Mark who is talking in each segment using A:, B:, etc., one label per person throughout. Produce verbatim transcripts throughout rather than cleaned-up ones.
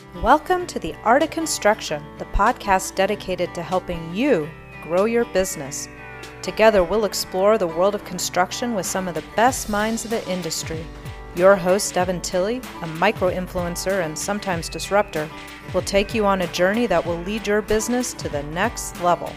A: Welcome to The Art of Construction, the podcast dedicated to helping you grow your business. Together, we'll explore the world of construction with some of the best minds of the industry. Your host, Devin Tilley, a micro-influencer and sometimes disruptor, will take you on a journey that will lead your business to the next level.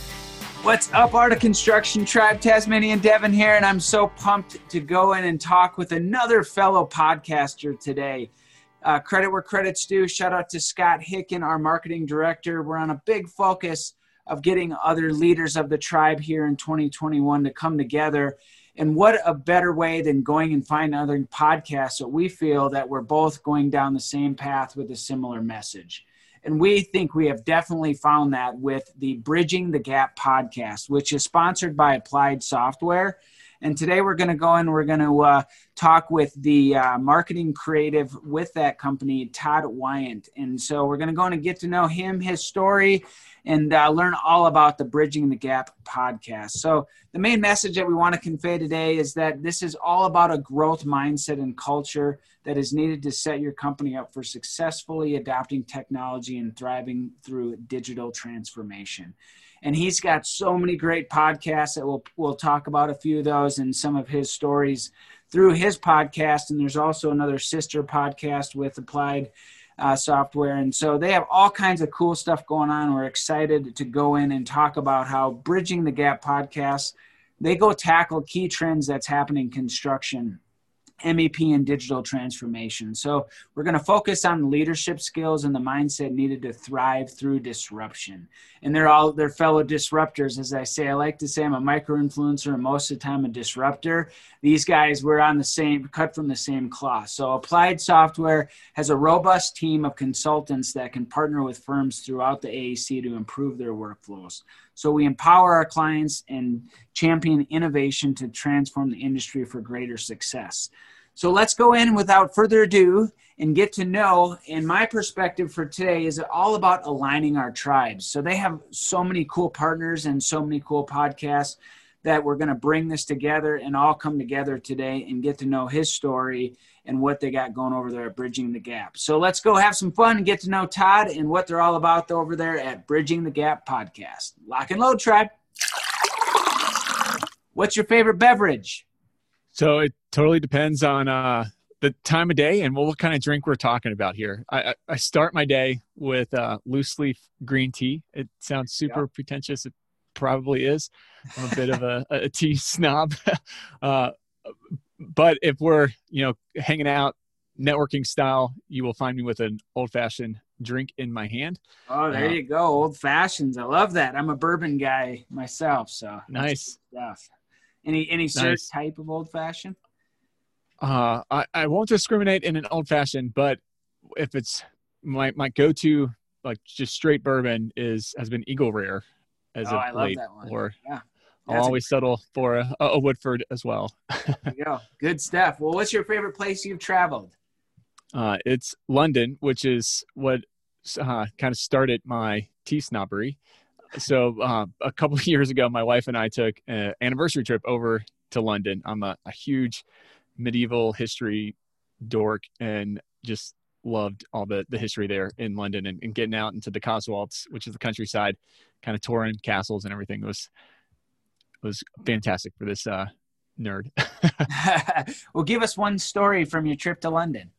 B: What's up, Art of Construction Tribe? Tasmanian Devin here, and I'm so pumped to go in and talk with another fellow podcaster today. Uh, credit where credit's due. Shout out to Scott Hicken, our marketing director. We're on a big focus of getting other leaders of the tribe here in twenty twenty-one to come together. And what a better way than going and finding other podcasts that we feel that we're both going down the same path with a similar message. And we think we have definitely found that with the Bridging the Gap podcast, which is sponsored by Applied Software. And today we're going to go in, we're going to uh, talk with the uh, marketing creative with that company, Todd Wyant. And so we're going to go in and get to know him, his story, and uh, learn all about the Bridging the Gap podcast. So the main message that we want to convey today is that this is all about a growth mindset and culture that is needed to set your company up for successfully adopting technology and thriving through digital transformation. And he's got so many great podcasts that we'll, we'll talk about a few of those and some of his stories through his podcast. And there's also another sister podcast with Applied uh, Software. And so they have all kinds of cool stuff going on. We're excited to go in and talk about how Bridging the Gap podcast, they go tackle key trends that's happening in construction, M E P, and digital transformation. So we're going to focus on the leadership skills and the mindset needed to thrive through disruption. And they're all they're fellow disruptors. As I say, I like to say I'm a micro-influencer and most of the time a disruptor. These guys were on the same, cut from the same cloth. So Applied Software has a robust team of consultants that can partner with firms throughout the A E C to improve their workflows. So we empower our clients and champion innovation to transform the industry for greater success. So let's go in without further ado and get to know, and my perspective for today is all about aligning our tribes. So they have so many cool partners and so many cool podcasts that we're going to bring this together and all come together today and get to know his story and what they got going over there at Bridging the Gap. So let's go have some fun and get to know Todd and what they're all about over there at Bridging the Gap podcast. Lock and load, tribe. What's your favorite beverage?
C: So it totally depends on uh, the time of day and what kind of drink we're talking about here. I, I, I start my day with uh, loose leaf green tea. It sounds super yep. pretentious. It probably is. I'm a bit of a, a tea snob. uh, but if we're, you know, hanging out networking style, you will find me with an old fashioned drink in my hand.
B: Oh, there uh, you go. Old fashions. I love that. I'm a bourbon guy myself. So
C: nice
B: stuff. Any any certain
C: nice.
B: type of old fashioned?
C: Uh, I, I won't discriminate in an old fashioned, but if it's my, my go-to, like just straight bourbon is, has been Eagle Rare as
B: oh,
C: of
B: I love
C: late,
B: that one.
C: or
B: yeah.
C: I'll always a- settle for a, a Woodford as well.
B: There you go. Good stuff. Well, what's your favorite place you've traveled?
C: Uh, it's London, which is what uh, kind of started my tea snobbery. So uh, a couple of years ago, my wife and I took an anniversary trip over to London. I'm a, a huge medieval history dork and just loved all the, the history there in London and, and getting out into the Cotswolds, which is the countryside, kind of touring castles and everything. It was, it was fantastic for this uh, nerd.
B: Well, give us one story from your trip to London.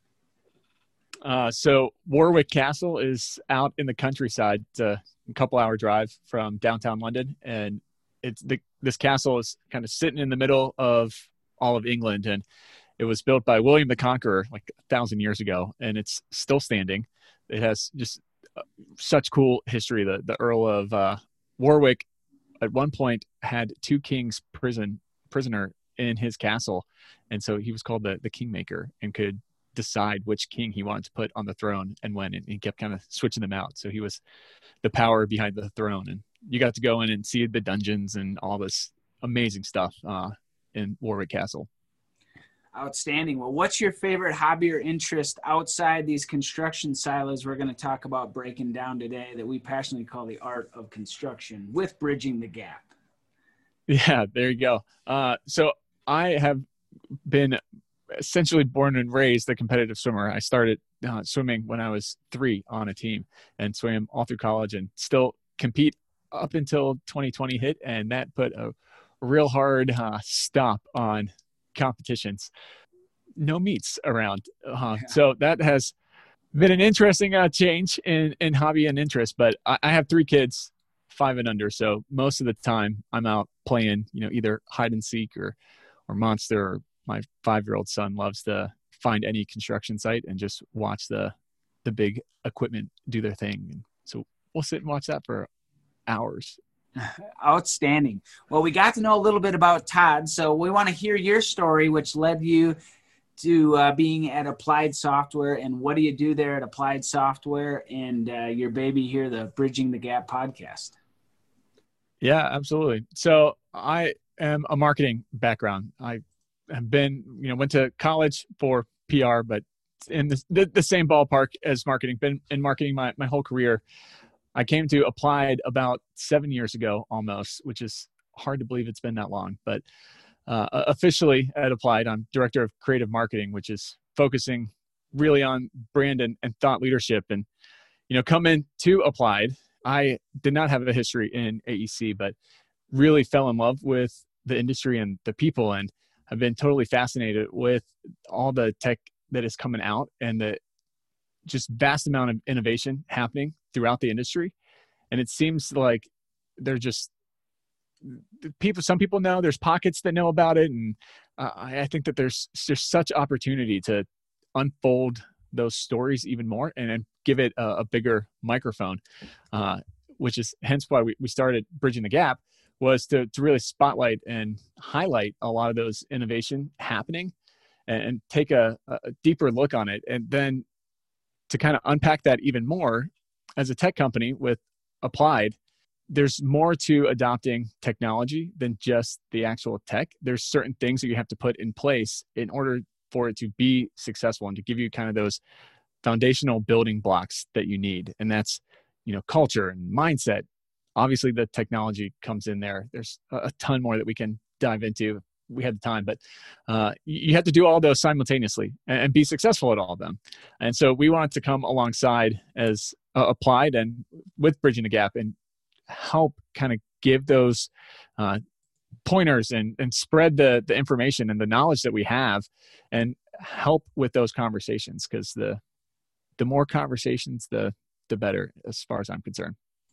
C: Uh, so Warwick Castle is out in the countryside. It's a couple hour drive from downtown London. And it's the, this castle is kind of sitting in the middle of all of England. And it was built by William the Conqueror like a thousand years ago. And it's still standing. It has just uh, such cool history. The, the Earl of uh, Warwick at one point had two kings prison prisoner in his castle. And so he was called the, the Kingmaker and could decide which king he wanted to put on the throne and when, and he kept kind of switching them out. So he was the power behind the throne, and you got to go in and see the dungeons and all this amazing stuff uh, in Warwick Castle.
B: Outstanding. Well, what's your favorite hobby or interest outside these construction silos we're going to talk about breaking down today that we passionately call the art of construction with Bridging the Gap?
C: Yeah, there you go. Uh, so I have been essentially born and raised a competitive swimmer. I started uh, swimming when I was three on a team and swam all through college and still compete up until twenty twenty hit. And that put a real hard uh, stop on competitions. No meets around. Uh,
B: Yeah.
C: So that has been an interesting uh, change in, in hobby and interest, but I, I have three kids, five and under. So most of the time I'm out playing, you know, either hide and seek or, or Monster. Or my five-year-old son loves to find any construction site and just watch the, the big equipment do their thing. And so we'll sit and watch that for hours.
B: Outstanding. Well, we got to know a little bit about Todd, so we want to hear your story, which led you to uh, being at Applied Software, and what do you do there at Applied Software, and uh, your baby here, the Bridging the Gap podcast.
C: Yeah, absolutely. So I am a marketing background. I have been, you know, went to college for P R, but in the, the, the same ballpark as marketing, been in marketing my, my whole career. I came to Applied about seven years ago almost, which is hard to believe it's been that long, but uh, officially at Applied, I'm director of creative marketing, which is focusing really on brand and, and thought leadership. And, you know, coming to Applied, I did not have a history in A E C, but really fell in love with the industry and the people. And I've been totally fascinated with all the tech that is coming out and the just vast amount of innovation happening throughout the industry. And it seems like they're just people, some people know, there's pockets that know about it. And uh, I think that there's just such opportunity to unfold those stories even more and, and give it a, a bigger microphone, uh, which is hence why we, we started Bridging the Gap, was to, to really spotlight and highlight a lot of those innovation happening and, and take a, a deeper look on it. And then to kind of unpack that even more, as a tech company with Applied, there's more to adopting technology than just the actual tech. There's certain things that you have to put in place in order for it to be successful and to give you kind of those foundational building blocks that you need. And that's, you know, culture and mindset. Obviously the technology comes in there. There's a ton more that we can dive into if we had the time, but uh, you have to do all those simultaneously and, and be successful at all of them. And so we wanted to come alongside as uh, Applied and with Bridging the Gap and help kind of give those uh, pointers and, and spread the, the information and the knowledge that we have and help with those conversations. Cause the, the more conversations, the, the better as far as I'm concerned.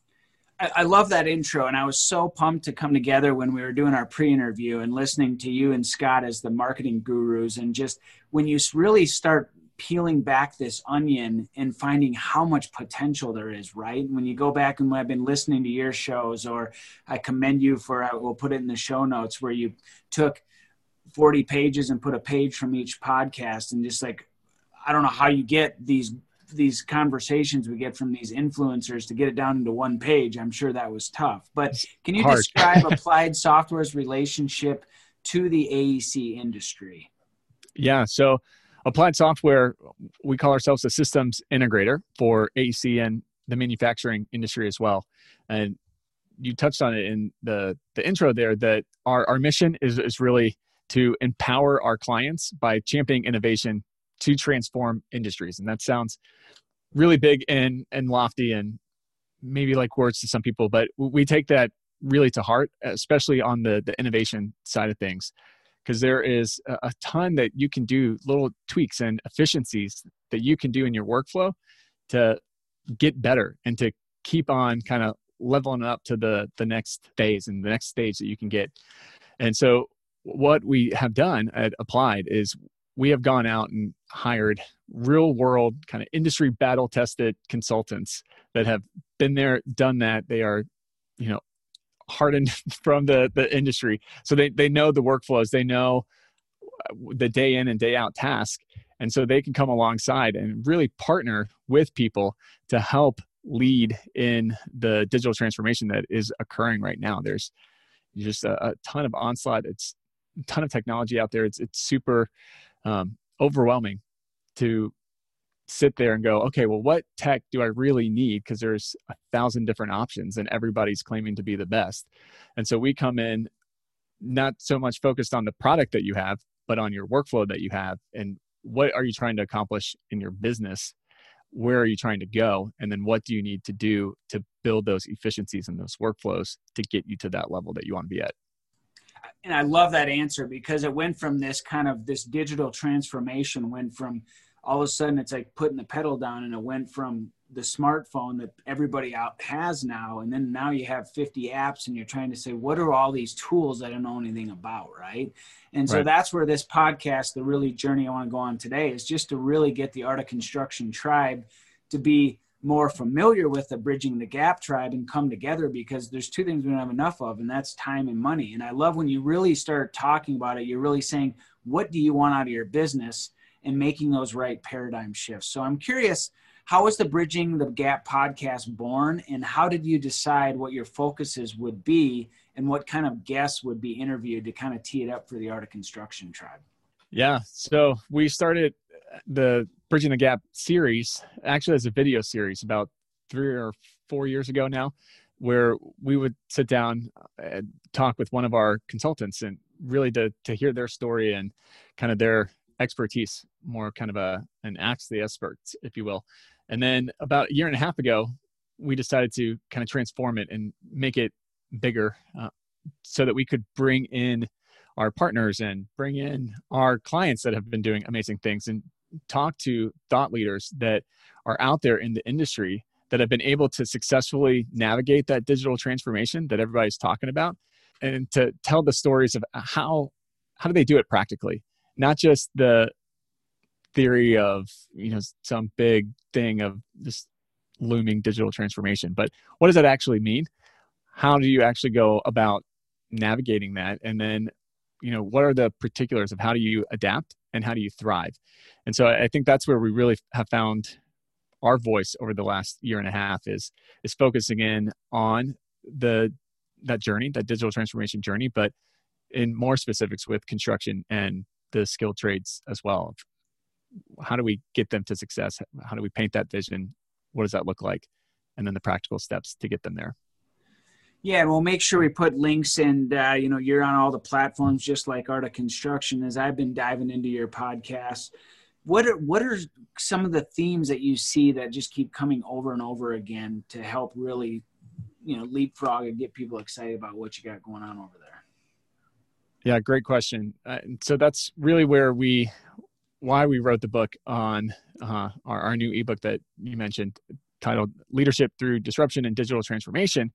B: I, I love that intro. And I was so pumped to come together when we were doing our pre-interview and listening to you and Scott as the marketing gurus. And just when you really start peeling back this onion and finding how much potential there is, right? When you go back and I've been listening to your shows, or I commend you for, I will put it in the show notes, where you took forty pages and put a page from each podcast, and just like, I don't know how you get these, these conversations we get from these influencers to get it down into one page. I'm sure that was tough, but can you
C: Hard.
B: describe Applied Software's relationship to the A E C industry?
C: Yeah. So Applied Software, we call ourselves a systems integrator for A E C and the manufacturing industry as well. And you touched on it in the, the intro there, that our, our mission is, is really to empower our clients by championing innovation to transform industries. And that sounds really big and, and lofty and maybe like words to some people, but we take that really to heart, especially on the, the innovation side of things. Because there is a ton that you can do, little tweaks and efficiencies that you can do in your workflow to get better and to keep on kind of leveling up to the, the next phase and the next stage that you can get. And so what we have done at Applied is we have gone out and hired real world kind of industry battle tested consultants that have been there, done that. They are, you know, hardened from the, the industry. So they, they know the workflows, they know the day in and day out task. And so they can come alongside and really partner with people to help lead in the digital transformation that is occurring right now. There's just a, a ton of onslaught. It's a ton of technology out there. It's, it's super um, overwhelming to sit there and go, okay, well, what tech do I really need? Because there's a thousand different options and everybody's claiming to be the best. And so we come in not so much focused on the product that you have, but on your workflow that you have, and what are you trying to accomplish in your business? Where are you trying to go? And then what do you need to do to build those efficiencies and those workflows to get you to that level that you want to be at?
B: And I love that answer, because it went from this kind of this digital transformation, went from all of a sudden it's like putting the pedal down, and it went from the smartphone that everybody out has now. And then now you have fifty apps and you're trying to say, what are all these tools that I don't know anything about? Right. And so
C: Right.
B: that's where this podcast, the really journey I want to go on today, is just to really get the Art of Construction tribe to be more familiar with the Bridging the Gap tribe and come together, because there's two things we don't have enough of, and that's time and money. And I love when you really start talking about it, you're really saying, what do you want out of your business, and making those right paradigm shifts. So I'm curious, how was the Bridging the Gap podcast born, and how did you decide what your focuses would be and what kind of guests would be interviewed to kind of tee it up for the Art of Construction tribe?
C: Yeah. So we started the Bridging the Gap series actually as a video series about three or four years ago now, where we would sit down and talk with one of our consultants, and really to, to hear their story and kind of their expertise, more kind of a, an ask the experts, if you will. And then about a year and a half ago, we decided to kind of transform it and make it bigger, uh, so that we could bring in our partners and bring in our clients that have been doing amazing things, and talk to thought leaders that are out there in the industry that have been able to successfully navigate that digital transformation that everybody's talking about, and to tell the stories of how, how do they do it practically, not just the theory of, you know, some big thing of this looming digital transformation, but what does that actually mean? How do you actually go about navigating that? And then, you know, what are the particulars of how do you adapt and how do you thrive? And so I think that's where we really have found our voice over the last year and a half is, is focusing in on the, that journey, that digital transformation journey, but in more specifics with construction and the skilled trades as well. How do we get them to success? How do we paint that vision? What does that look like? And then the practical steps to get them there.
B: Yeah, and we'll make sure we put links, and uh, you know, you're on all the platforms just like Art of Construction. As I've been diving into your podcast, what are what are some of the themes that you see that just keep coming over and over again to help really, you know, leapfrog and get people excited about what you got going on over there?
C: Yeah, great question. Uh, and so that's really where we, why we wrote the book on uh, our, our new ebook that you mentioned, titled Leadership Through Disruption and Digital Transformation,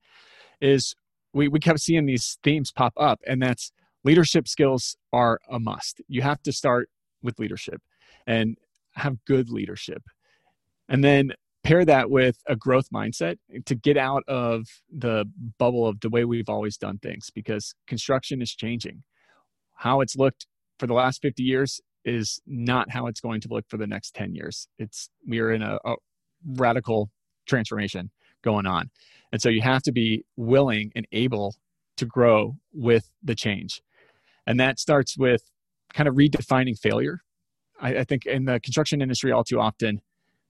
C: is we, we kept seeing these themes pop up, and that's leadership skills are a must. You have to start with leadership and have good leadership. And then pair that with a growth mindset to get out of the bubble of the way we've always done things, because construction is changing. How it's looked for the last fifty years is not how it's going to look for the next ten years. It's, we are in a, a radical transformation going on. And so you have to be willing and able to grow with the change. And that starts with kind of redefining failure. I, I think in the construction industry, all too often,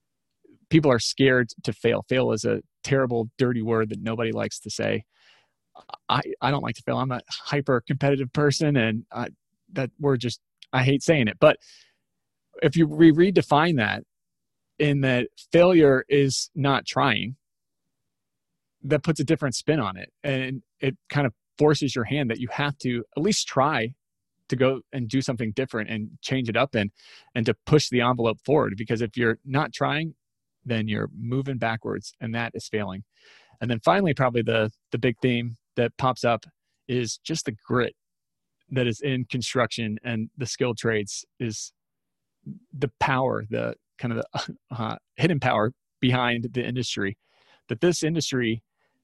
C: people are scared to fail. Fail is a terrible, dirty word that nobody likes to say. I, I don't like to fail. I'm a hyper competitive person, and I, that word just, I hate saying it. But if you re- redefine that in that failure is not trying, that puts a different spin on it. And it kind of forces your hand that you have to at least try to go and do something different and change it up and, and to push the envelope forward. Because if you're not trying, then you're moving backwards, and that is failing. And then finally, probably the, the big theme that pops up is just the grit that is in construction and the skilled trades, is the power, the kind of the uh, hidden power behind the industry, that this industry,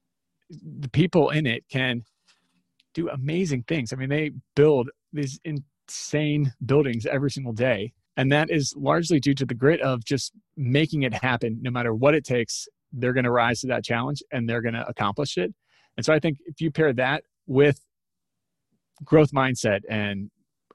C: the people in it can do amazing things. I mean, they build these insane buildings every single day. And that is largely due to the grit of just making it happen. No matter what it takes, they're going to rise to that challenge and they're going to accomplish it. And so I think if you pair that with growth mindset and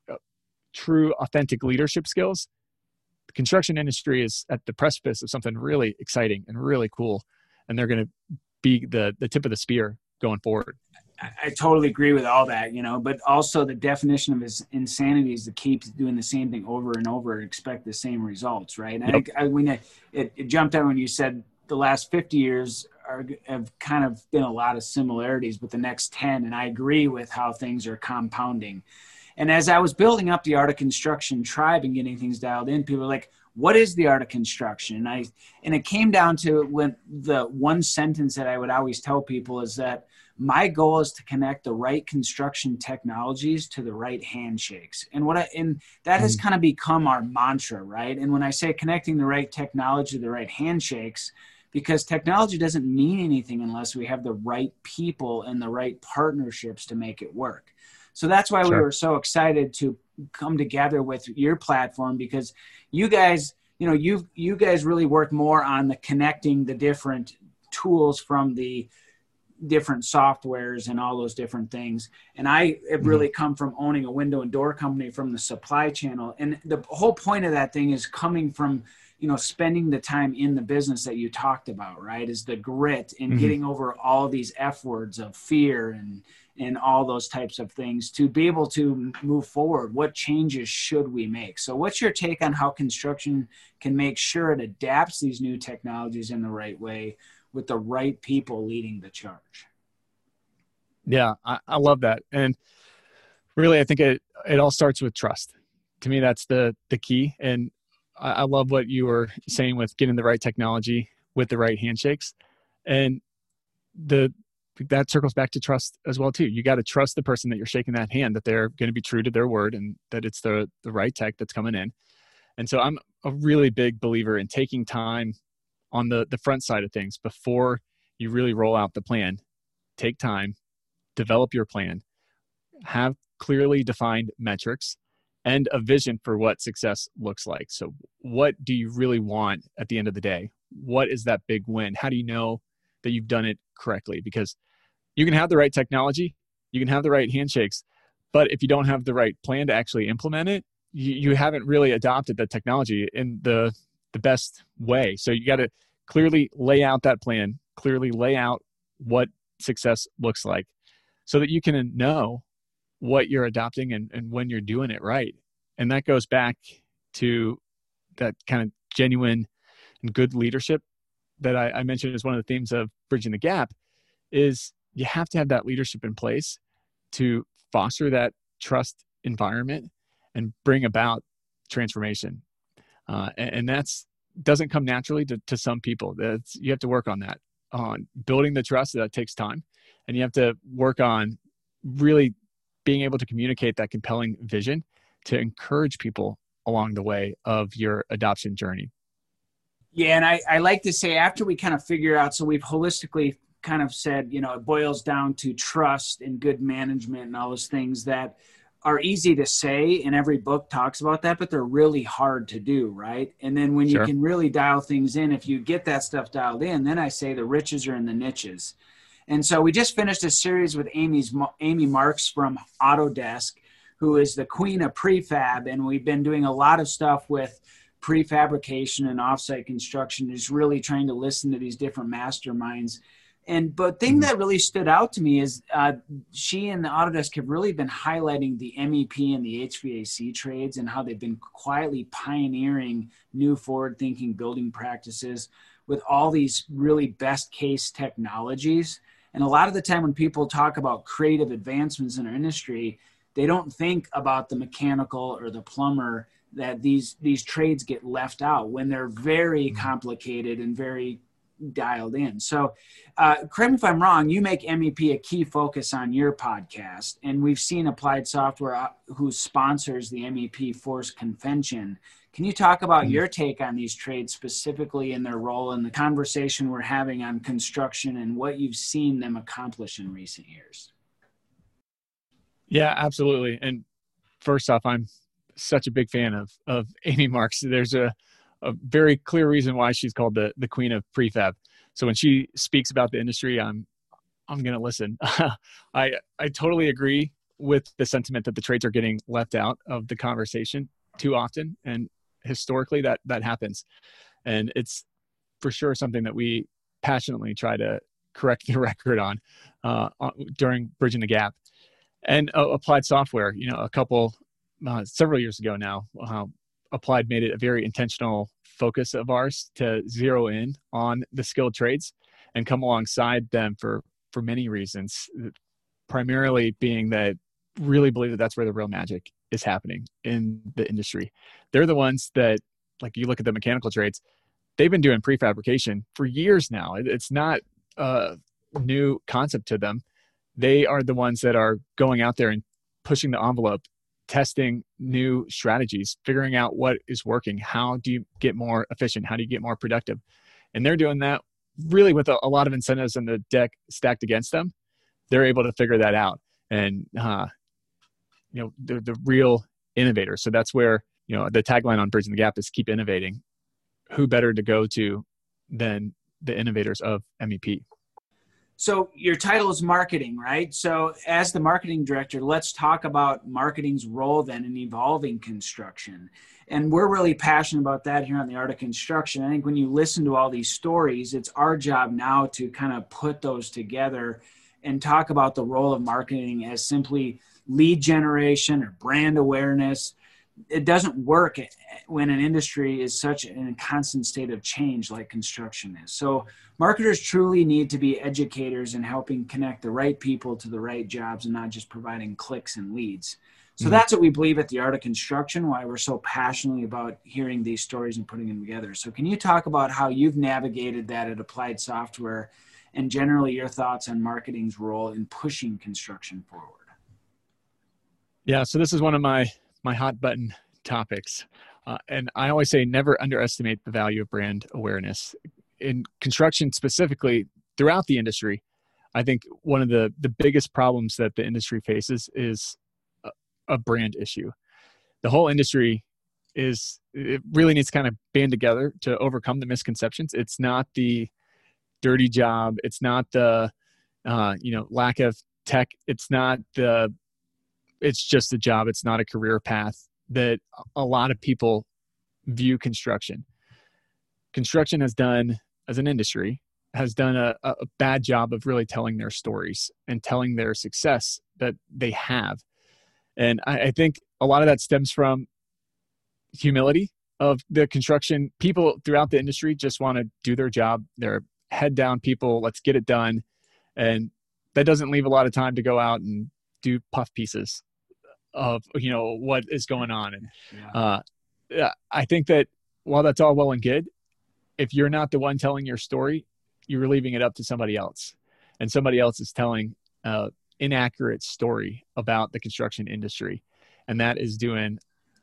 C: true, authentic leadership skills, the construction industry is at the precipice of something really exciting and really cool. And they're going to be the, the tip of the spear going forward.
B: I totally agree with all that, you know, but also the definition of his insanity is to keep doing the same thing over and over and expect the same results, right? And
C: Yep.
B: I, I when it, it jumped out when you said the last fifty years are, have kind of been a lot of similarities with the next ten, and I agree with how things are compounding. And as I was building up the Art of Construction tribe and getting things dialed in, people were like, what is the art of construction? And I, and it came down to when the one sentence that I would always tell people is that my goal is to connect the right construction technologies to the right handshakes. And what I, and that has kind of become our mantra, right? And when I say connecting the right technology to the right handshakes, because technology doesn't mean anything unless we have the right people and the right partnerships to make it work. So that's why
C: Sure.
B: we were so excited to come together with your platform, because you guys, you know, you you guys really work more on the connecting the different tools from the different softwares and all those different things. And I have really mm-hmm. come from owning a window and door company from the supply channel. And the whole point of that thing is coming from, you know, spending the time in the business that you talked about, right? Is the grit and mm-hmm. getting over all these F words of fear and, and all those types of things to be able to move forward. What changes should we make? So what's your take on how construction can make sure it adapts these new technologies in the right way with the right people leading the charge?
C: Yeah, I, I love that. And really, I think it, it all starts with trust. To me, that's the, the key. And I, I love what you were saying with getting the right technology with the right handshakes. And the that circles back to trust as well, too. You got to trust the person that you're shaking that hand, that they're going to be true to their word and that it's the, the right tech that's coming in. And so I'm a really big believer in taking time on the, the front side of things before you really roll out the plan. Take time, develop your plan, have clearly defined metrics and a vision for what success looks like. So what do you really want at the end of the day? What is that big win? How do you know that you've done it correctly? Because you can have the right technology, you can have the right handshakes, but if you don't have the right plan to actually implement it, you, you haven't really adopted the technology in the, the best way. So you got to clearly lay out that plan, clearly lay out what success looks like so that you can know what you're adopting and, and when you're doing it right. And that goes back to that kind of genuine and good leadership that I, I mentioned as one of the themes of Bridging the Gap. Is you have to have that leadership in place to foster that trust environment and bring about transformation. Uh, and, and that's doesn't come naturally to, to some people. That's, you have to work on that, on building the trust. That takes time. And you have to work on really being able to communicate that compelling vision to encourage people along the way of your adoption journey.
B: Yeah. And I, I like to say, after we kind of figure out, so we've holistically kind of said, you know, it boils down to trust and good management and all those things that are easy to say, and every book talks about that, but they're really hard to do, right? And then when
C: Sure.
B: you can really dial things in, if you get that stuff dialed in, then I say the riches are in the niches. And so we just finished a series with Amy's Amy Marks from Autodesk, who is the queen of prefab, and we've been doing a lot of stuff with prefabrication and offsite construction, just really trying to listen to these different masterminds. And but thing that really stood out to me is uh, she and the Autodesk have really been highlighting the M E P and the H V A C trades and how they've been quietly pioneering new forward-thinking building practices with all these really best case technologies. And a lot of the time when people talk about creative advancements in our industry, they don't think about the mechanical or the plumber, that these these trades get left out when they're very complicated and very dialed in. So uh, correct me if I'm wrong, you make M E P a key focus on your podcast, and we've seen Applied Software who sponsors the M E P Force Convention. Can you talk about mm-hmm. your take on these trades specifically in their role in the conversation we're having on construction and what you've seen them accomplish in recent years?
C: Yeah, absolutely. And first off, I'm such a big fan of of Amy Marks. There's a a very clear reason why she's called the the queen of prefab. So when she speaks about the industry, I'm I'm going to listen. I I totally agree with the sentiment that the trades are getting left out of the conversation too often, and historically that that happens. And it's for sure something that we passionately try to correct the record on uh, during Bridging the Gap. And uh, Applied Software, you know, a couple, uh, several years ago now, uh, Applied made it a very intentional focus of ours to zero in on the skilled trades and come alongside them for, for many reasons, primarily being that really believe that that's where the real magic is happening in the industry. They're the ones that, like you look at the mechanical trades, they've been doing prefabrication for years now. It's not a new concept to them. They are the ones that are going out there and pushing the envelope, testing new strategies, figuring out what is working. How do you get more efficient? How do you get more productive? And they're doing that really with a, a lot of incentives in the deck stacked against them. They're able to figure that out. And, uh, you know, they're the real innovators. So that's where, you know, the tagline on Bridging the Gap is keep innovating. Who better to go to than the innovators of M E P?
B: So your title is marketing, right? So as the marketing director, let's talk about marketing's role then in evolving construction. And we're really passionate about that here on the Art of Construction. I think when you listen to all these stories, it's our job now to kind of put those together and talk about the role of marketing as simply lead generation or brand awareness. It doesn't work when an industry is such in a constant state of change like construction is. So marketers truly need to be educators in helping connect the right people to the right jobs and not just providing clicks and leads. So mm-hmm. that's what we believe at the Art of Construction, why we're so passionately about hearing these stories and putting them together. So can you talk about how you've navigated that at Applied Software and generally your thoughts on marketing's role in pushing construction forward?
C: Yeah, so this is one of my my hot button topics. Uh, and I always say never underestimate the value of brand awareness. In construction specifically, throughout the industry, I think one of the, the biggest problems that the industry faces is a, a brand issue. The whole industry is, it really needs to kind of band together to overcome the misconceptions. It's not the dirty job. It's not the, uh, you know, lack of tech. It's not the, it's just a job. It's not a career path that a lot of people view construction. Construction has done, as an industry, has done a, a bad job of really telling their stories and telling their success that they have. And I, I think a lot of that stems from humility of the construction. People throughout the industry just want to do their job. They're head down people. Let's get it done. And that doesn't leave a lot of time to go out and do puff pieces of, you know, what is going on. And uh, I think that while that's all well and good, if you're not the one telling your story, you're leaving it up to somebody else. And somebody else is telling an inaccurate story about the construction industry. And that is doing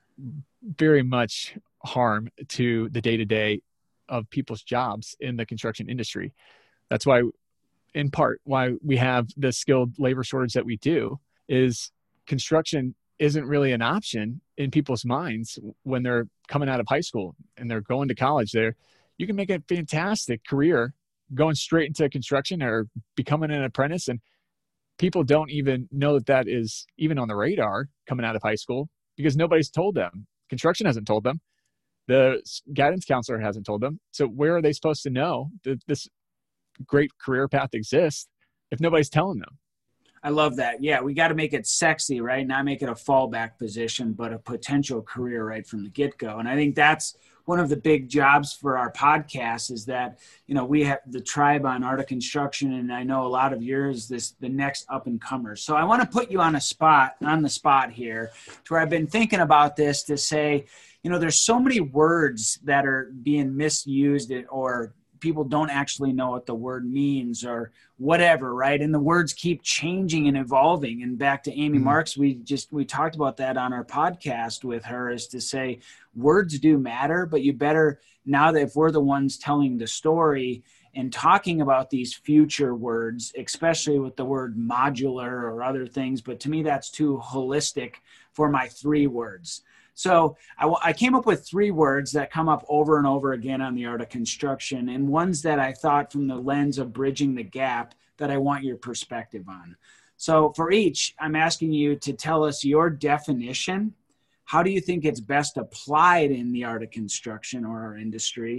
C: very much harm to the day-to-day of people's jobs in the construction industry. That's why, in part, why we have the skilled labor shortage that we do is construction isn't really an option in people's minds when they're coming out of high school and they're going to college. There, you can make a fantastic career going straight into construction or becoming an apprentice. And people don't even know that that is even on the radar coming out of high school because nobody's told them. Construction hasn't told them. The guidance counselor hasn't told them. So where are they supposed to know that this great career path exists if nobody's telling them?
B: I love that. Yeah, we got to make it sexy, right? Not make it a fallback position, but a potential career right from the get-go. And I think that's one of the big jobs for our podcast is that, you know, we have the tribe on Art of Construction, and I know a lot of yours, this the next up-and-comers. So I want to put you on a spot, on the spot here, to where I've been thinking about this to say, you know, there's so many words that are being misused or people don't actually know what the word means or whatever, right? And the words keep changing and evolving. And back to Amy mm-hmm. Marks, we just, we talked about that on our podcast with her, is to say words do matter, but you better, now that if we're the ones telling the story and talking about these future words, especially with the word modular or other things, but to me, that's too holistic for my three words. So I, I came up with three words that come up over and over again on the Art of Construction, and ones that I thought from the lens of bridging the gap that I want your perspective on. So for each, I'm asking you to tell us your definition. How do you think it's best applied in the Art of Construction or our industry?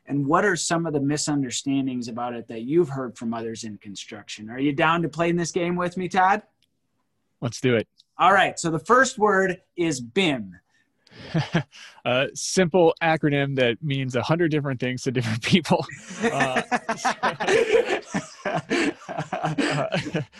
B: And what are some of the misunderstandings about it that you've heard from others in construction? Are you down to play in this game with me, Todd?
C: Let's do it.
B: All right. So the first word is B I M.
C: A simple acronym that means a hundred different things to different people. Uh, uh,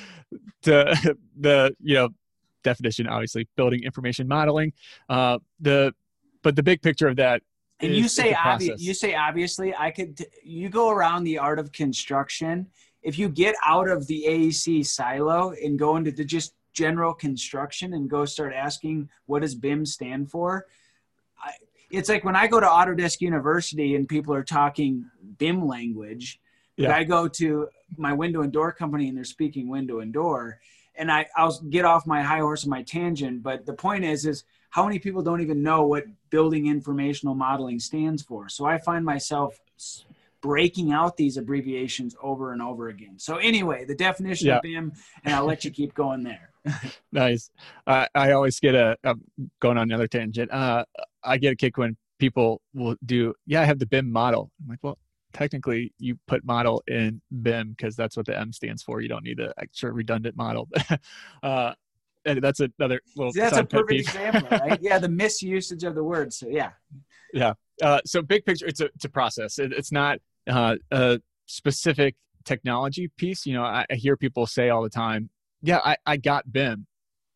C: to the, you know, definition, obviously building information modeling. Uh, the, but the big picture of that.
B: And
C: is,
B: you say, obvi- you say, obviously I could, t- you go around the art of construction. If you get out of the A E C silo and go into the just general construction and go start asking, what does B I M stand for? I, it's like when I go to Autodesk University and people are talking B I M language, yeah. I go to my window and door company and they're speaking window and door, and I, I'll get off my high horse and my tangent. But the point is, is how many people don't even know what building informational modeling stands for? So I find myself breaking out these abbreviations over and over again. So anyway, the definition yeah. of B I M, and I'll let you keep going there.
C: Nice. Uh, I always get a, a going on another tangent. Uh, I get a kick when people will do, yeah, I have the B I M model. I'm like, well, technically you put model in B I M because that's what the M stands for. You don't need an extra redundant model. uh, and that's another little.
B: See, that's a perfect example, right? Yeah, the misusage of the word. So yeah.
C: Yeah. Uh, so big picture, it's a it's a process. It, it's not uh, a specific technology piece. You know, I, I hear people say all the time, yeah, I, I got B I M.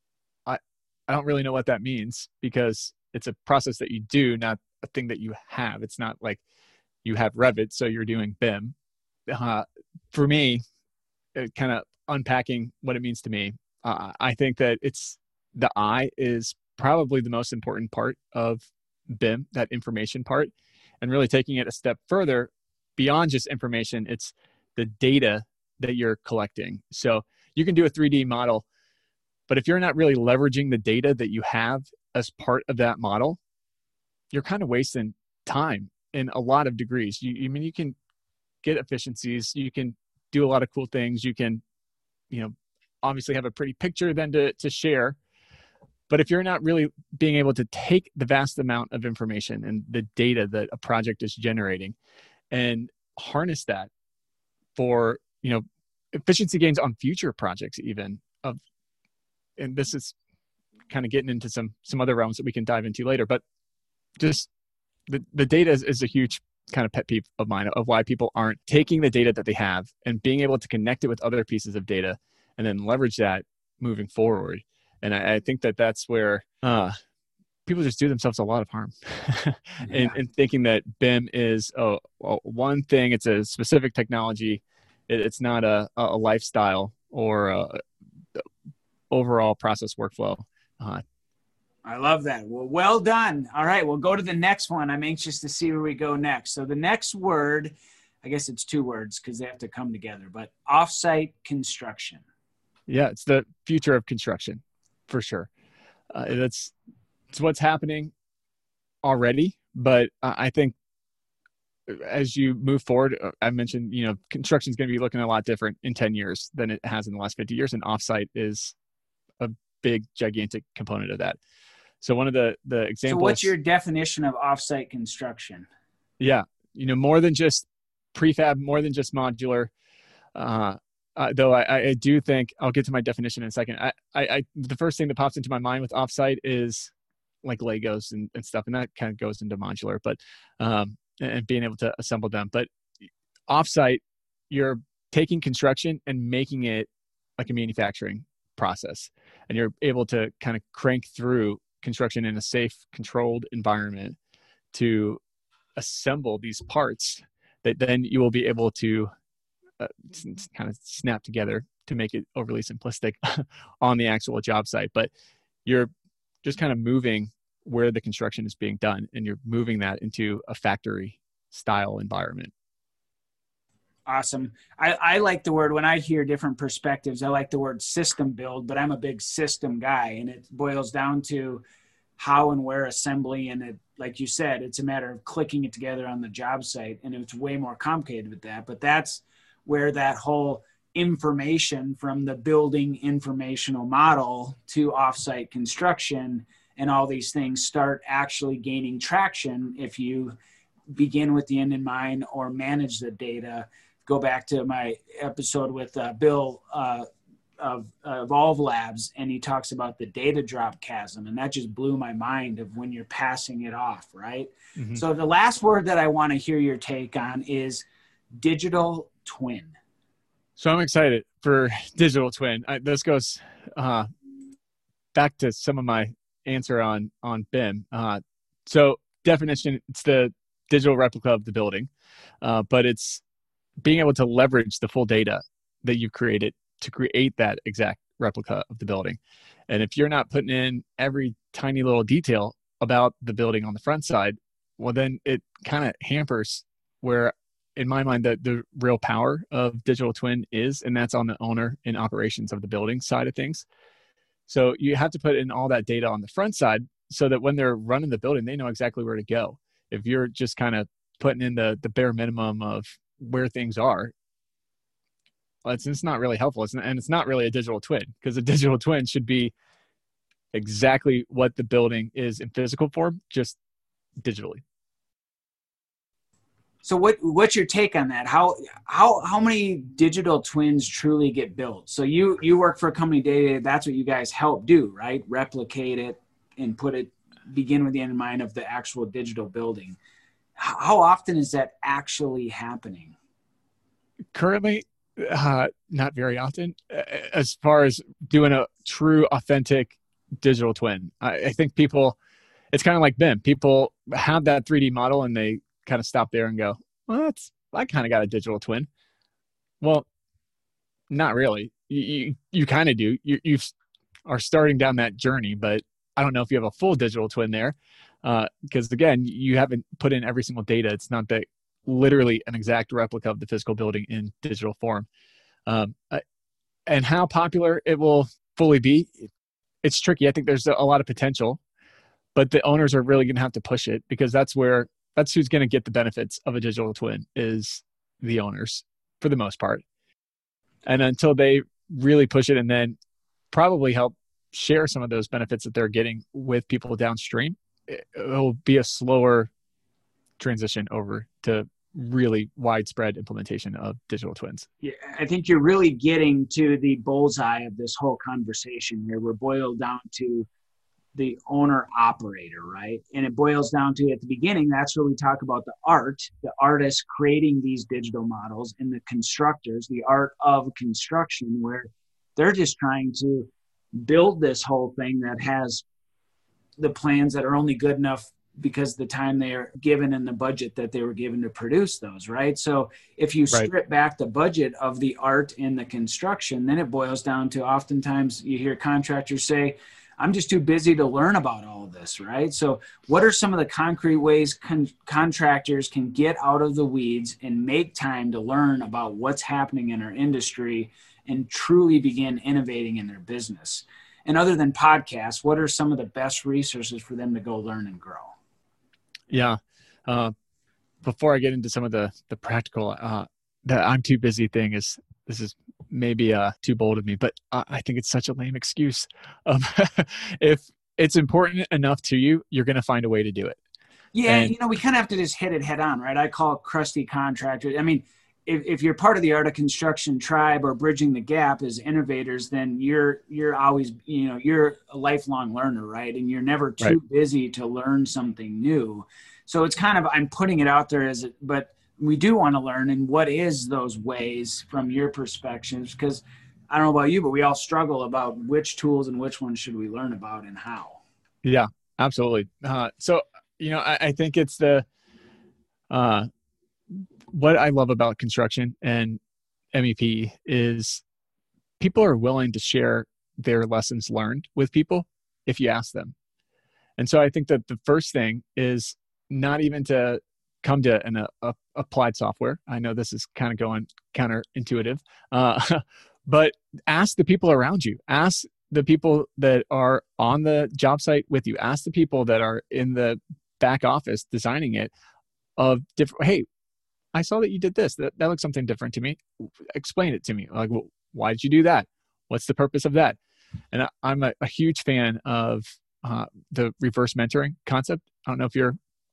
C: I, I don't really know what that means because it's a process that you do, not a thing that you have. It's not like you have Revit, so you're doing B I M. Uh, for me, kind of unpacking what it means to me, uh, I think that it's the I is probably the most important part of B I M, that information part, and really taking it a step further beyond just information. It's the data that you're collecting. So you can do a three D model, but if you're not really leveraging the data that you have as part of that model, you're kind of wasting time in a lot of degrees. You, I mean, you can get efficiencies, you can do a lot of cool things. You can, you know, obviously have a pretty picture then to, to share. But if you're not really being able to take the vast amount of information and the data that a project is generating and harness that for, you know, efficiency gains on future projects even of, and this is kind of getting into some, some other realms that we can dive into later, but just the, the data is, is a huge kind of pet peeve of mine of why people aren't taking the data that they have and being able to connect it with other pieces of data and then leverage that moving forward. And I, I think that that's where uh, people just do themselves a lot of harm in, yeah. in thinking that B I M is oh, well, one thing. It's a specific technology. It, it's not a, a lifestyle or a, a overall process workflow. Uh,
B: I love that. Well, well done. All right, we'll go to the next one. I'm anxious to see where we go next. So the next word, I guess it's two words because they have to come together, but offsite construction.
C: Yeah, it's the future of construction. For sure. Uh, that's it's what's happening already. But uh, I think as you move forward, uh, I mentioned, you know, construction is going to be looking a lot different in ten years than it has in the last fifty years. And offsite is a big, gigantic component of that. So one of the, the examples.
B: So what's your definition of offsite construction?
C: Yeah. You know, more than just prefab, more than just modular, uh, Uh, though I, I do think I'll get to my definition in a second. I, I, I, the first thing that pops into my mind with offsite is like Legos and, and stuff, and that kind of goes into modular, but um, and being able to assemble them. But offsite, you're taking construction and making it like a manufacturing process, and you're able to kind of crank through construction in a safe, controlled environment to assemble these parts that then you will be able to Uh, kind of snap together to make it overly simplistic on the actual job site. But you're just kind of moving where the construction is being done, and you're moving that into a factory style environment.
B: Awesome. I, I like the word, when I hear different perspectives, I like the word system build, but I'm a big system guy, and it boils down to how and where assembly. And it, like you said, it's a matter of clicking it together on the job site, and it's way more complicated with that. But that's where that whole information from the building informational model to offsite construction and all these things start actually gaining traction if you begin with the end in mind or manage the data. Go back to my episode with uh, Bill uh, of uh, Evolve Labs, and he talks about the data drop chasm, and that just blew my mind of when you're passing it off, right? Mm-hmm. So the last word that I want to hear your take on is digital twin.
C: So I'm excited for digital twin. I, this goes uh, back to some of my answer on on B I M. Uh, so definition, it's the digital replica of the building, uh, but it's being able to leverage the full data that you've created to create that exact replica of the building. And if you're not putting in every tiny little detail about the building on the front side, well, then it kind of hampers where, in my mind, the, the real power of digital twin is, and that's on the owner and operations of the building side of things. So you have to put in all that data on the front side so that when they're running the building, they know exactly where to go. If you're just kind of putting in the, the bare minimum of where things are, well, it's, it's not really helpful. It's not, and it's not really a digital twin, because a digital twin should be exactly what the building is in physical form, just digitally.
B: So what what's your take on that? How how how many digital twins truly get built? So you you work for a company data, that's what you guys help do, right? Replicate it and put it, begin with the end in mind of the actual digital building. How often is that actually happening?
C: Currently, uh, not very often. As far as doing a true, authentic digital twin, I, I think people, it's kind of like B I M. People have that three D model and they kind of stop there and go, well, that's, I kind of got a digital twin. Well, not really. You you, you kind of do. You you are starting down that journey, but I don't know if you have a full digital twin there, because uh, again, you haven't put in every single data. It's not that literally an exact replica of the physical building in digital form. Um, and how popular it will fully be, it's tricky. I think there's a lot of potential, but the owners are really going to have to push it, because that's where that's who's going to get the benefits of a digital twin, is the owners for the most part. And until they really push it and then probably help share some of those benefits that they're getting with people downstream, it will be a slower transition over to really widespread implementation of digital twins.
B: Yeah, I think you're really getting to the bullseye of this whole conversation here. We're boiled down to the owner operator, right? And it boils down to, at the beginning, that's where we talk about the art, the artists creating these digital models, and the constructors, the art of construction, where they're just trying to build this whole thing that has the plans that are only good enough because the time they are given and the budget that they were given to produce those, right? So if you strip right. back the budget of the art and the construction, then it boils down to, oftentimes you hear contractors say, I'm just too busy to learn about all of this, right? So what are some of the concrete ways con- contractors can get out of the weeds and make time to learn about what's happening in our industry and truly begin innovating in their business? And other than podcasts, what are some of the best resources for them to go learn and grow?
C: Yeah. Uh, before I get into some of the, the practical, uh, the I'm too busy thing is, this is maybe uh, too bold of me, but I, I think it's such a lame excuse. Um, if it's important enough to you, you're going to find a way to do it.
B: Yeah.
C: And,
B: you know, we kind of have to just hit it head on, right? I call it crusty contractors. I mean, if, if you're part of the Art of Construction tribe or bridging the gap as innovators, then you're, you're always, you know, you're a lifelong learner, right? And you're never too right. busy to learn something new. So it's kind of, I'm putting it out there as it, but we do want to learn. And what is those ways from your perspectives? Because I don't know about you, but we all struggle about which tools and which ones should we learn about and how.
C: Yeah, absolutely. Uh, so, you know, I, I think it's the, uh, what I love about construction and M E P is people are willing to share their lessons learned with people if you ask them. And so I think that the first thing is not even to come to an uh, applied software. I know this is kind of going counterintuitive, uh, but ask the people around you. Ask the people that are on the job site with you. Ask the people that are in the back office designing it of different, hey, I saw that you did this. That, that looks something different to me. Explain it to me. Like, well, why did you do that? What's the purpose of that? And I, I'm a, a huge fan of uh, the reverse mentoring concept. I don't know if you're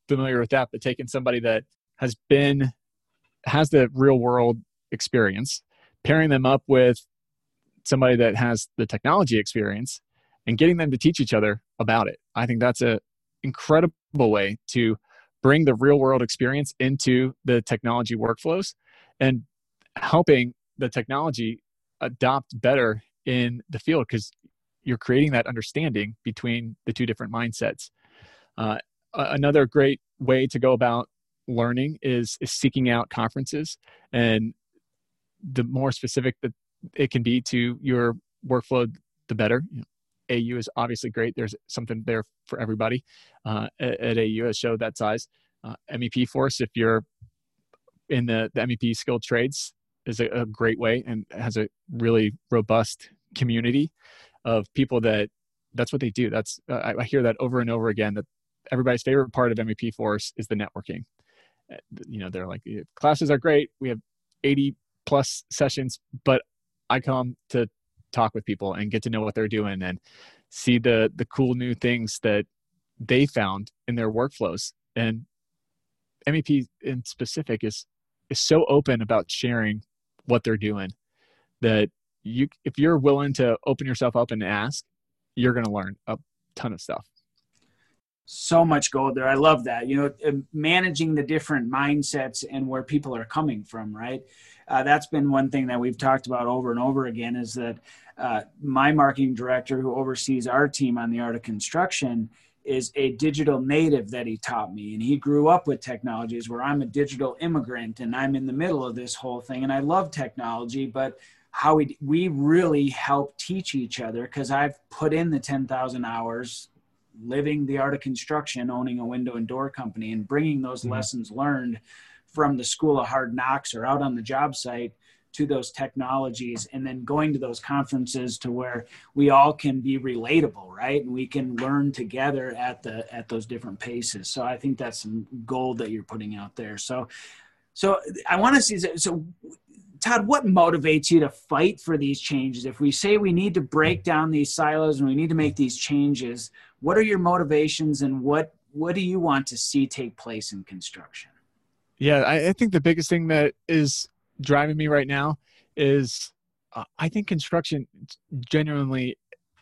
C: familiar with that, but taking somebody that has been, has the real world experience, pairing them up with somebody that has the technology experience and getting them to teach each other about it. I think that's a incredible way to bring the real world experience into the technology workflows and helping the technology adopt better in the field, because you're creating that understanding between the two different mindsets. Uh, another great way to go about learning is, is seeking out conferences, and the more specific that it can be to your workflow, the better. You know, A U is obviously great. There's something there for everybody uh, at, at A U, a show that size. Uh, M E P Force, if you're in the, the M E P skilled trades, is a, a great way and has a really robust community of people that that's what they do. That's uh, I, I hear that over and over again, that everybody's favorite part of M E P Force is the networking. Uh, you know, they're like, classes are great. We have eighty plus sessions, but I come to talk with people and get to know what they're doing and see the the cool new things that they found in their workflows. And M E P in specific is is so open about sharing what they're doing that you, if you're willing to open yourself up and ask, you're going to learn a ton of stuff.
B: So much gold there. I love that. You know, managing the different mindsets and where people are coming from, right? Uh, that's been one thing that we've talked about over and over again, is that uh, my marketing director who oversees our team on the Art of Construction is a digital native that he taught me. And he grew up with technologies, where I'm a digital immigrant and I'm in the middle of this whole thing. And I love technology, but how we, we really help teach each other, because I've put in the ten thousand hours living the art of construction, owning a window and door company, and bringing those mm-hmm. lessons learned from the school of hard knocks or out on the job site to those technologies, and then going to those conferences to where we all can be relatable, right? And we can learn together at the at those different paces. So I think that's some gold that you're putting out there. So, so I want to see, so Todd, what motivates you to fight for these changes? If we say we need to break down these silos and we need to make these changes, what are your motivations, and what, what do you want to see take place in construction?
C: Yeah, I, I think the biggest thing that is driving me right now is uh, I think construction genuinely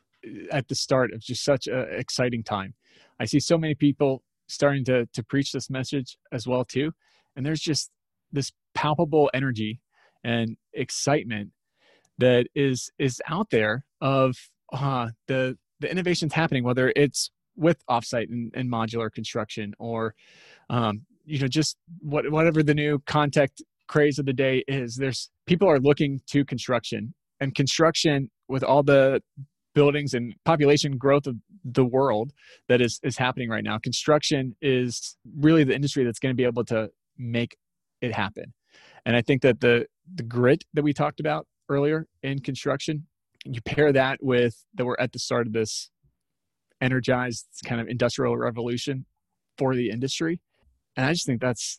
C: at the start of just such an exciting time. I see so many people starting to to preach this message as well too. And there's just this palpable energy and excitement that is is out there of uh, the the innovations happening, whether it's with offsite and, and modular construction, or um, you know, just what whatever the new contact craze of the day is. There's people are looking to construction, and construction, with all the buildings and population growth of the world that is is happening right now, construction is really the industry that's going to be able to make it happen. And I think that the the grit that we talked about earlier in construction, you pair that with that we're at the start of this energized kind of industrial revolution for the industry. And I just think that's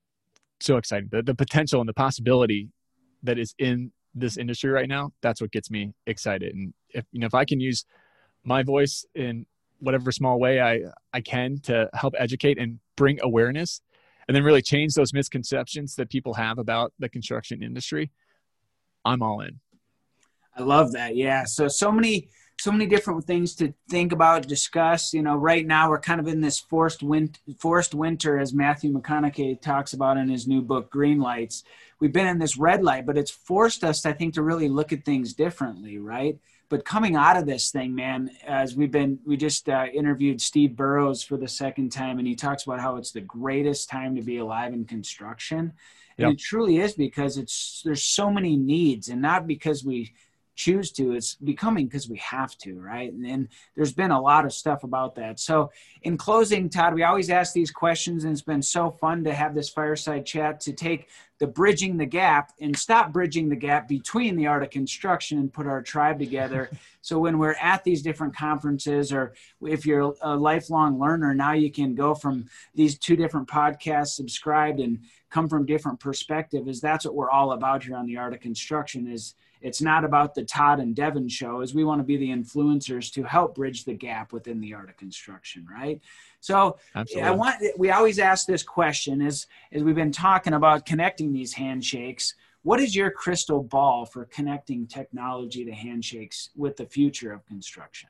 C: so exciting. The, the potential and the possibility that is in this industry right now, that's what gets me excited. And if, you know, if I can use my voice in whatever small way I, I can to help educate and bring awareness, and then really change those misconceptions that people have about the construction industry, I'm all in.
B: I love that. Yeah. So, so many, so many different things to think about, discuss. You know, right now we're kind of in this forced winter, forced winter, as Matthew McConaughey talks about in his new book, Green Lights. We've been in this red light, but it's forced us, I think, to really look at things differently, right? But coming out of this thing, man, as we've been, we just uh, interviewed Steve Burrows for the second time, and he talks about how it's the greatest time to be alive in construction. And yep. It truly is, because it's, there's so many needs, and not because we choose to, it's becoming because we have to, right? And, and there's been a lot of stuff about that. So in closing, Todd, we always ask these questions, and it's been so fun to have this fireside chat, to take the bridging the gap and stop bridging the gap between the art of construction and put our tribe together. So when we're at these different conferences, or if you're a lifelong learner, now you can go from these two different podcasts, subscribed, and come from different perspective, is that's what we're all about here on the Art of Construction. Is it's not about the Todd and Devin show, is we want to be the influencers to help bridge the gap within the art of construction, right? So Absolutely. I want, we always ask this question as, as we've been talking about connecting these handshakes. What is your crystal ball for connecting technology to handshakes with the future of construction?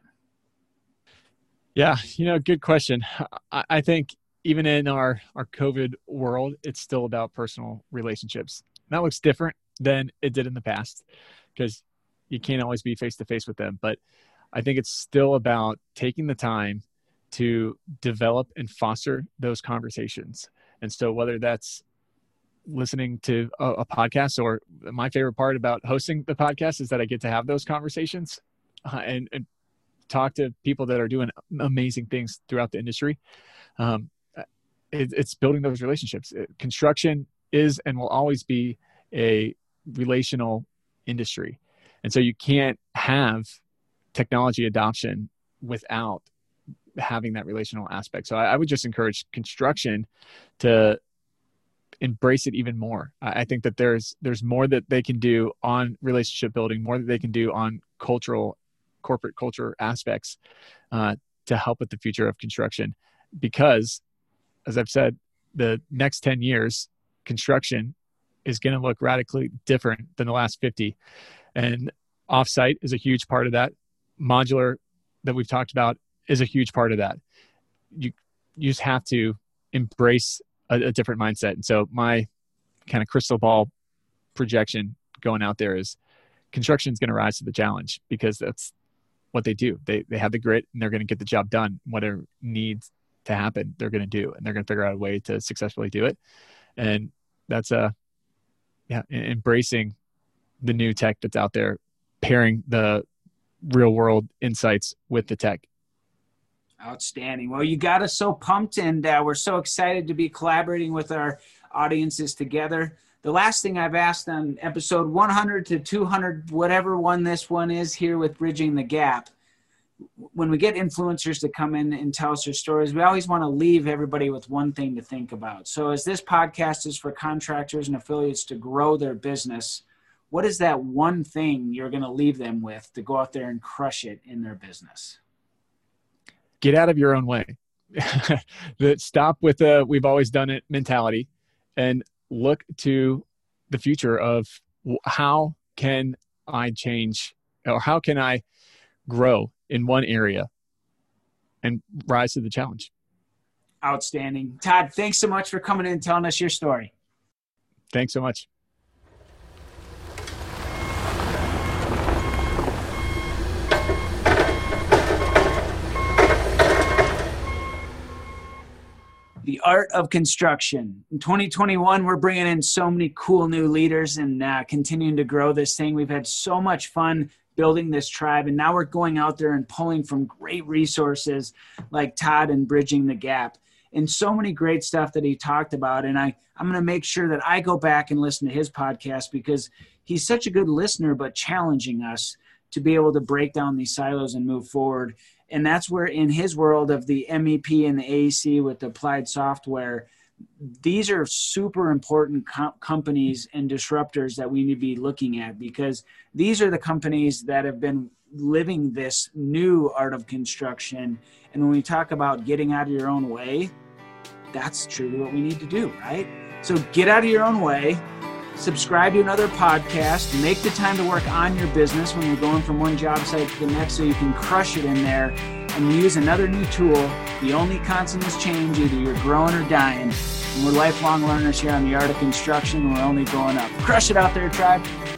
C: Yeah, you know, good question. I, I think even in our, our COVID world, it's still about personal relationships. That looks different than it did in the past because you can't always be face-to-face with them. But I think it's still about taking the time to develop and foster those conversations. And so whether that's listening to a, a podcast, or my favorite part about hosting the podcast is that I get to have those conversations uh, and, and talk to people that are doing amazing things throughout the industry. Um, it, it's building those relationships. It, construction is and will always be a relational industry. And so you can't have technology adoption without having that relational aspect. So I, I would just encourage construction to embrace it even more. I, I think that there's, there's more that they can do on relationship building, more that they can do on cultural, corporate culture aspects uh, to help with the future of construction. Because as I've said, the next ten years, construction is going to look radically different than the last fifty. And offsite is a huge part of that. Modular that we've talked about is a huge part of that. You, you just have to embrace a, a different mindset. And so my kind of crystal ball projection going out there is construction is going to rise to the challenge, because that's what they do. They they have the grit and they're going to get the job done. Whatever needs to happen, they're going to do, and they're going to figure out a way to successfully do it. And that's a, yeah, embracing the new tech that's out there, pairing the real world insights with the tech.
B: Outstanding. Well, you got us so pumped, and uh, we're so excited to be collaborating with our audiences together. The last thing I've asked on episode one hundred to two hundred, whatever one this one is here with Bridging the Gap, when we get influencers to come in and tell us their stories, we always want to leave everybody with one thing to think about. So as this podcast is for contractors and affiliates to grow their business, what is that one thing you're going to leave them with to go out there and crush it in their business?
C: Get out of your own way. Stop with the we've always done it mentality and look to the future of how can I change, or how can I grow in one area and rise to the challenge.
B: Outstanding. Todd, thanks so much for coming in and telling us your story.
C: Thanks so much.
B: The Art of Construction. In twenty twenty-one, we're bringing in so many cool new leaders and uh, continuing to grow this thing. We've had so much fun building this tribe, and now we're going out there and pulling from great resources like Todd and Bridging the Gap, and so many great stuff that he talked about. And I, I'm going to make sure that I go back and listen to his podcast, because he's such a good listener, but challenging us to be able to break down these silos and move forward. And that's where, in his world of the M E P and the A E C with the applied software, these are super important com- companies and disruptors that we need to be looking at, because these are the companies that have been living this new art of construction. And when we talk about getting out of your own way, that's truly what we need to do, right? So get out of your own way, subscribe to another podcast, make the time to work on your business when you're going from one job site to the next so you can crush it in there, and use another new tool. The only constant is change. Either you're growing or dying. And we're lifelong learners here on the Art of Construction. We're only going up. Crush it out there, tribe.